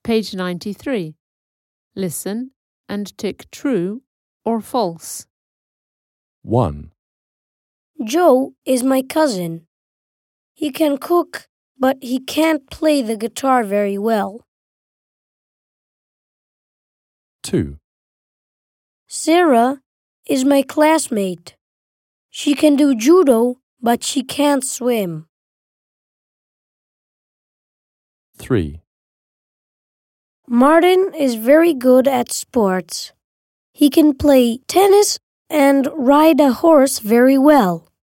Page 93. Listen and tick true or false. 1, Joe is my cousin. He can cook, but he can't play the guitar very well. 2, Sarah is my classmate. She can do judo, but she can't swim. 3, Martin is very good at sports. He can play tennis and ride a horse very well.